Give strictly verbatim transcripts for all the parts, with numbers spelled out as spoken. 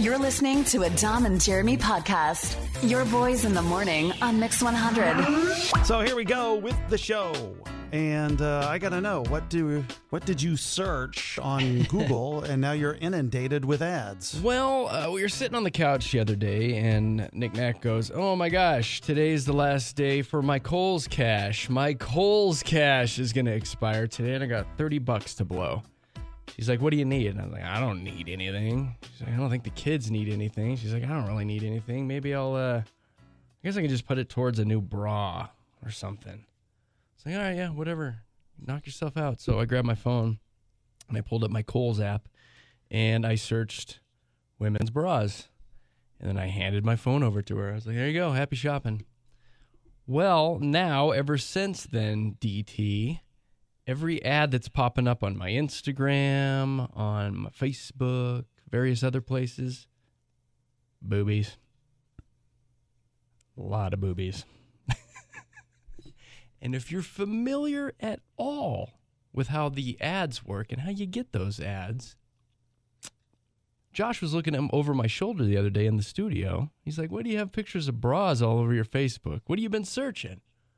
You're listening to a Dom and Jeremy podcast. Your boys in the morning on Mix one hundred. So here we go with the show. And uh, I got to know, what do what did you search on Google and now you're inundated with ads? Well, uh, we were sitting on the couch the other day and Nick Nack goes, oh my gosh, today's the last day for my Kohl's Cash. My Kohl's Cash is going to expire today and I got thirty bucks to blow. She's like, what do you need? And I'm like, I don't need anything. She's like, I don't think the kids need anything. She's like, I don't really need anything. Maybe I'll, uh, I guess I can just put it towards a new bra or something. It's like, all right, yeah, whatever. Knock yourself out. So I grabbed my phone and I pulled up my Kohl's app and I searched women's bras. And then I handed my phone over to her. I was like, there you go. Happy shopping. Well, now, ever since then, D T, every ad that's popping up on my Instagram, on my Facebook, various other places, boobies. A lot of boobies. And if you're familiar at all with how the ads work and how you get those ads, Josh was looking at him over my shoulder the other day in the studio. He's like, what do you have pictures of bras all over your Facebook? What have you been searching?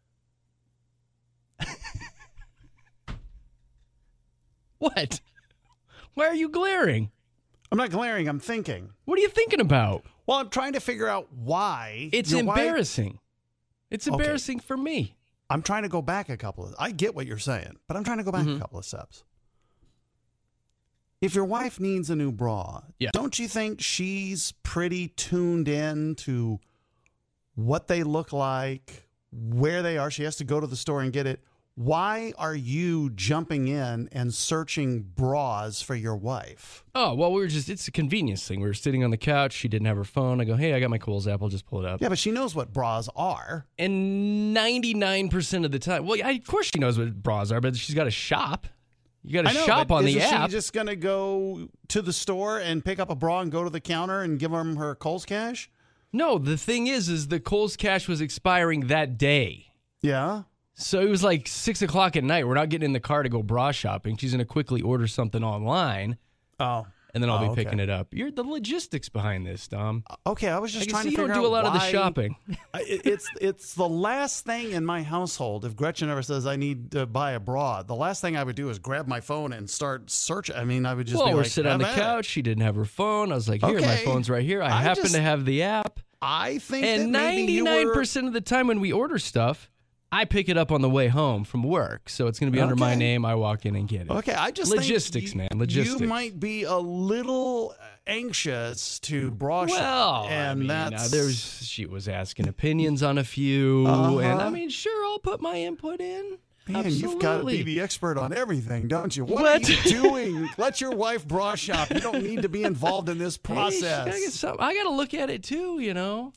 What? Why are you glaring? I'm not glaring. I'm thinking. What are you thinking about? Well, I'm trying to figure out why. It's your embarrassing. Wife... It's embarrassing okay. for me. I'm trying to go back a couple of... I get what you're saying, but I'm trying to go back mm-hmm. a couple of steps. If your wife needs a new bra, yeah. don't you think she's pretty tuned in to what they look like, where they are? She has to go to the store and get it. Why are you jumping in and searching bras for your wife? Oh, well, we were just, it's a convenience thing. We were sitting on the couch. She didn't have her phone. I go, hey, I got my Kohl's app. I'll just pull it up. Yeah, but she knows what bras are. And ninety-nine percent of the time, well, I, of course she knows what bras are, but she's got to shop. You got to shop on the app. Is she just going to go to the store and pick up a bra and go to the counter and give them her Kohl's Cash? No, the thing is, is the Kohl's Cash was expiring that day. Yeah? So it was like six o'clock at night. We're not getting in the car to go bra shopping. She's going to quickly order something online. Oh. And then I'll oh, be picking okay. it up. You're the logistics behind this, Dom. Okay, I was just I trying to to figure figure out you don't do a lot why, of the shopping. it's it's the last thing in my household. If Gretchen ever says I need to buy a bra, the last thing I would do is grab my phone and start searching. I mean, I would just well, be we're like, sitting on the at couch. it. She didn't have her phone. I was like, here, okay. my phone's right here. I, I happen just, to have the app. I think and that maybe you ninety-nine percent were... of the time when we order stuff, I pick it up on the way home from work, so it's going to be okay. under my name. I walk in and get it. Okay, I just logistics, think man. Logistics. You might be a little anxious to bra shop. Well, and I mean, that's now there's she was asking opinions on a few, uh-huh. and I mean, sure, I'll put my input in. Man, Absolutely. You've got to be the expert on everything, don't you? What, what? are you doing? Let your wife bra shop. You don't need to be involved in this process. Hey, I got to look at it too, you know.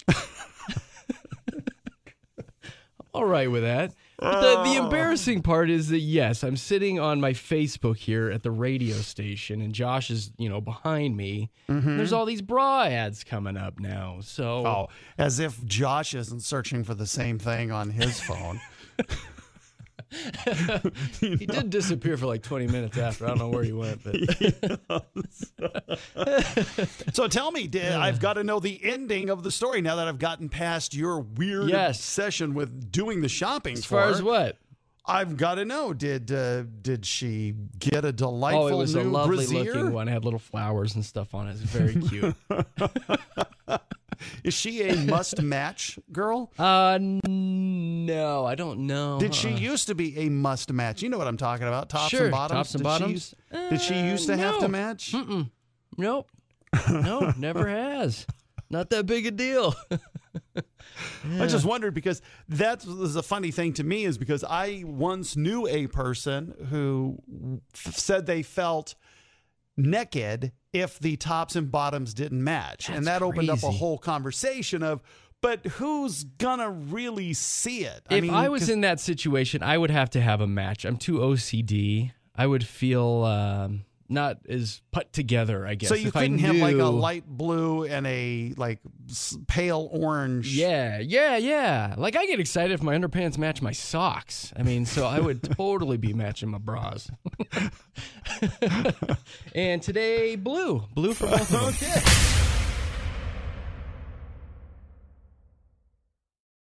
All right with that. But the, the embarrassing part is that, yes, I'm sitting on my Facebook here at the radio station, and Josh is, you know, behind me. Mm-hmm. There's all these bra ads coming up now. So, oh, as if Josh isn't searching for the same thing on his phone. He know? did disappear for like twenty minutes after. I don't know where he went. But So tell me, did, I've got to know the ending of the story now that I've gotten past your weird yes. session with doing the shopping. As for far as what? I've got to know. Did uh, did she get a delightful new Oh, it was new a lovely brassiere? looking one. It had little flowers and stuff on it. It's very cute. Is she a must-match girl? Uh, no, I don't know. Did she uh, used to be a must-match? You know what I'm talking about, tops sure, and bottoms? tops and did bottoms. She, uh, did she used to no. have to match? Mm-mm. Nope. No, never has. Not that big a deal. Yeah. I just wondered because that was a funny thing to me is because I once knew a person who f- said they felt naked if the tops and bottoms didn't match. That's and that opened crazy. up a whole conversation of, but who's gonna really see it? If I, mean, I was in that situation, I would have to have a match. I'm too O C D. I would feel um, not as put together, I guess. So you if couldn't I have knew, like a light blue and a like pale orange. Yeah, yeah, yeah. Like I get excited if my underpants match my socks. I mean, so I would totally be matching my bras. And today, blue. Blue for both of them. Okay.